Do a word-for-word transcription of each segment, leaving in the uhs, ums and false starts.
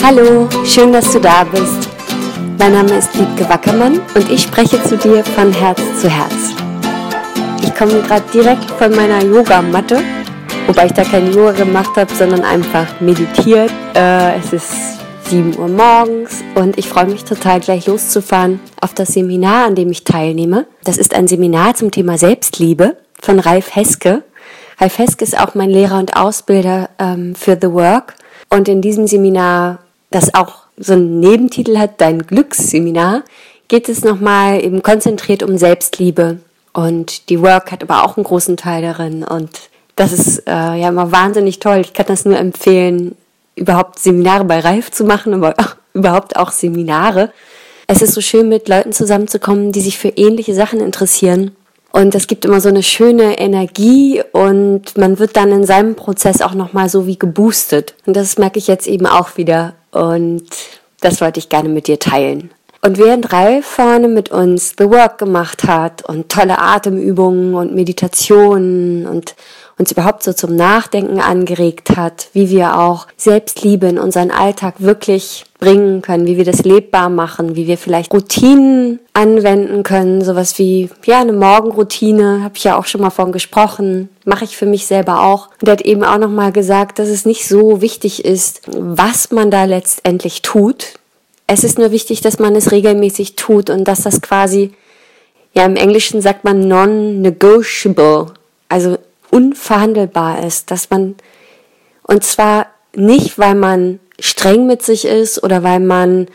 Hallo, schön, dass du da bist. Mein Name ist Wiebke Wackermann und ich spreche zu dir von Herz zu Herz. Ich komme gerade direkt von meiner Yogamatte, wobei ich da kein Yoga gemacht habe, sondern einfach meditiert. Äh, es ist sieben Uhr morgens und ich freue mich total, gleich loszufahren auf das Seminar, an dem ich teilnehme. Das ist ein Seminar zum Thema Selbstliebe von Ralf Heske. Ralf Heske ist auch mein Lehrer und Ausbilder ähm, für The Work. Und in diesem Seminar, das auch so einen Nebentitel hat, dein Glücksseminar, geht es nochmal eben konzentriert um Selbstliebe. Und die Work hat aber auch einen großen Teil darin. Und das ist äh, ja immer wahnsinnig toll. Ich kann das nur empfehlen, überhaupt Seminare bei Ralf zu machen, aber auch, überhaupt auch Seminare. Es ist so schön, mit Leuten zusammenzukommen, die sich für ähnliche Sachen interessieren. Und es gibt immer so eine schöne Energie und man wird dann in seinem Prozess auch nochmal so wie geboostet. Und das merke ich jetzt eben auch wieder und das wollte ich gerne mit dir teilen. Und während Ralf vorne mit uns The Work gemacht hat und tolle Atemübungen und Meditationen und uns überhaupt so zum Nachdenken angeregt hat, wie wir auch Selbstliebe in unseren Alltag wirklich bringen können, wie wir das lebbar machen, wie wir vielleicht Routinen anwenden können, sowas wie ja eine Morgenroutine, habe ich ja auch schon mal von gesprochen, mache ich für mich selber auch. Und er hat eben auch nochmal gesagt, dass es nicht so wichtig ist, was man da letztendlich tut. Es ist nur wichtig, dass man es regelmäßig tut und dass das quasi, ja im Englischen sagt man non-negotiable, also unverhandelbar ist, dass man, und zwar nicht, weil man streng mit sich ist oder weil man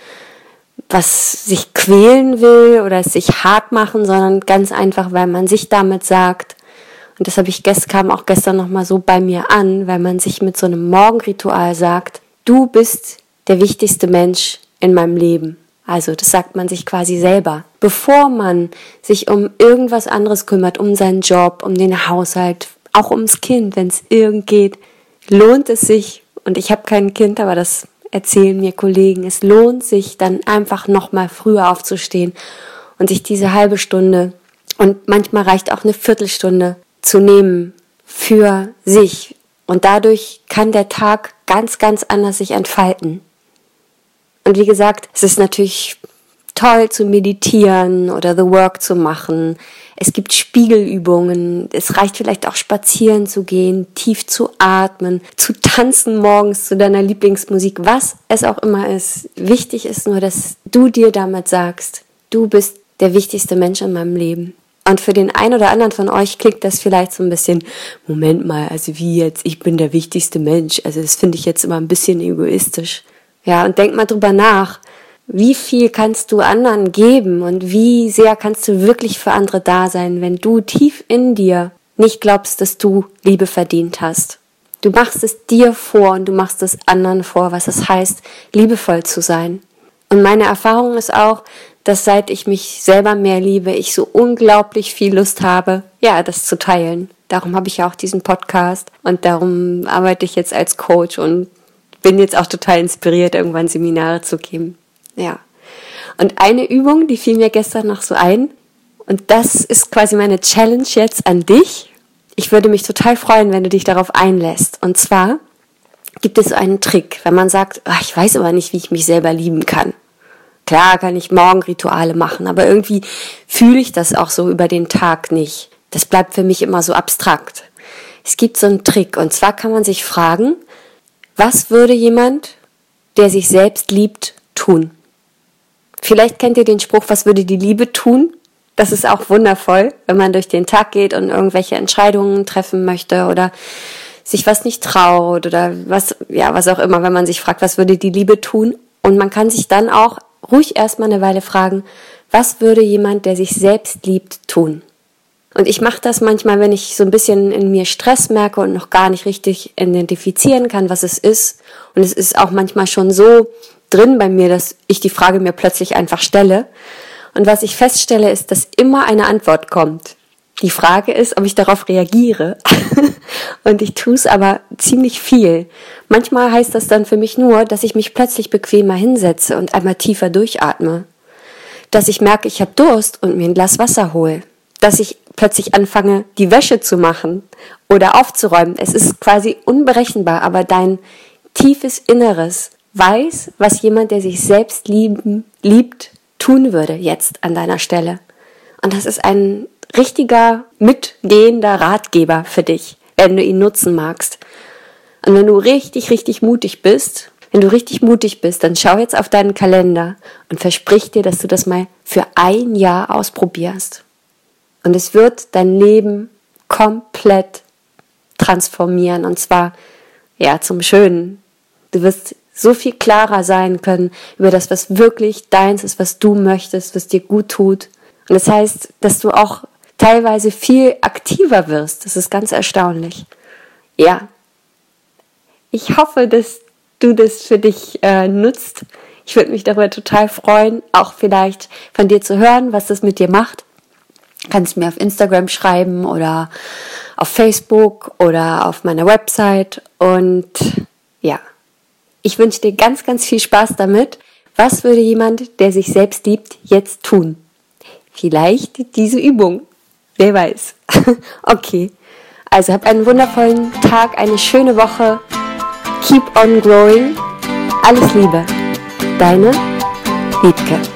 was sich quälen will oder es sich hart machen, sondern ganz einfach, weil man sich damit sagt, und das habe ich gestern, kam auch gestern nochmal so bei mir an, weil man sich mit so einem Morgenritual sagt, du bist der wichtigste Mensch in meinem Leben. Also das sagt man sich quasi selber. Bevor man sich um irgendwas anderes kümmert, um seinen Job, um den Haushalt, auch ums Kind, wenn es irgend geht, lohnt es sich, und ich habe kein Kind, aber das erzählen mir Kollegen, es lohnt sich dann einfach nochmal früher aufzustehen und sich diese halbe Stunde und manchmal reicht auch eine Viertelstunde zu nehmen für sich. Und dadurch kann der Tag ganz, ganz anders sich entfalten. Und wie gesagt, es ist natürlich toll zu meditieren oder The Work zu machen. Es gibt Spiegelübungen. Es reicht vielleicht auch spazieren zu gehen, tief zu atmen, zu tanzen morgens zu deiner Lieblingsmusik, was es auch immer ist. Wichtig ist nur, dass du dir damit sagst, du bist der wichtigste Mensch in meinem Leben. Und für den einen oder anderen von euch klingt das vielleicht so ein bisschen, Moment mal, also wie jetzt, ich bin der wichtigste Mensch. Also das finde ich jetzt immer ein bisschen egoistisch. Ja, und denk mal drüber nach. Wie viel kannst du anderen geben und wie sehr kannst du wirklich für andere da sein, wenn du tief in dir nicht glaubst, dass du Liebe verdient hast? Du machst es dir vor und du machst es anderen vor, was es heißt, liebevoll zu sein. Und meine Erfahrung ist auch, dass seit ich mich selber mehr liebe, ich so unglaublich viel Lust habe, ja, das zu teilen. Darum habe ich ja auch diesen Podcast und darum arbeite ich jetzt als Coach und bin jetzt auch total inspiriert, irgendwann Seminare zu geben. Ja. Und eine Übung, die fiel mir gestern noch so ein, und das ist quasi meine Challenge jetzt an dich. Ich würde mich total freuen, wenn du dich darauf einlässt. Und zwar gibt es einen Trick, wenn man sagt, ach, ich weiß aber nicht, wie ich mich selber lieben kann. Klar kann ich Morgenrituale machen, aber irgendwie fühle ich das auch so über den Tag nicht. Das bleibt für mich immer so abstrakt. Es gibt so einen Trick, und zwar kann man sich fragen, was würde jemand, der sich selbst liebt, tun? Vielleicht kennt ihr den Spruch, was würde die Liebe tun? Das ist auch wundervoll, wenn man durch den Tag geht und irgendwelche Entscheidungen treffen möchte oder sich was nicht traut oder was, ja, was auch immer, wenn man sich fragt, was würde die Liebe tun? Und man kann sich dann auch ruhig erstmal eine Weile fragen, was würde jemand, der sich selbst liebt, tun? Und ich mache das manchmal, wenn ich so ein bisschen in mir Stress merke und noch gar nicht richtig identifizieren kann, was es ist. Und es ist auch manchmal schon so drin bei mir, dass ich die Frage mir plötzlich einfach stelle. Und was ich feststelle, ist, dass immer eine Antwort kommt. Die Frage ist, ob ich darauf reagiere. Und ich tue es aber ziemlich viel. Manchmal heißt das dann für mich nur, dass ich mich plötzlich bequemer hinsetze und einmal tiefer durchatme. Dass ich merke, ich habe Durst und mir ein Glas Wasser hole. Dass ich plötzlich anfange, die Wäsche zu machen oder aufzuräumen. Es ist quasi unberechenbar, aber dein tiefes Inneres weiß, was jemand, der sich selbst lieben, liebt, tun würde jetzt an deiner Stelle. Und das ist ein richtiger, mitgehender Ratgeber für dich, wenn du ihn nutzen magst. Und wenn du richtig, richtig mutig bist, wenn du richtig mutig bist, dann schau jetzt auf deinen Kalender und versprich dir, dass du das mal für ein Jahr ausprobierst. Und es wird dein Leben komplett transformieren, und zwar ja zum Schönen. Du wirst so viel klarer sein können über das, was wirklich deins ist, was du möchtest, was dir gut tut. Und das heißt, dass du auch teilweise viel aktiver wirst. Das ist ganz erstaunlich. Ja, ich hoffe, dass du das für dich äh, nutzt. Ich würde mich darüber total freuen, auch vielleicht von dir zu hören, was das mit dir macht. Kannst mir auf Instagram schreiben oder auf Facebook oder auf meiner Website. Und ja, ich wünsche dir ganz, ganz viel Spaß damit. Was würde jemand, der sich selbst liebt, jetzt tun? Vielleicht diese Übung. Wer weiß. Okay, also hab einen wundervollen Tag, eine schöne Woche. Keep on growing. Alles Liebe. Deine Wiebke.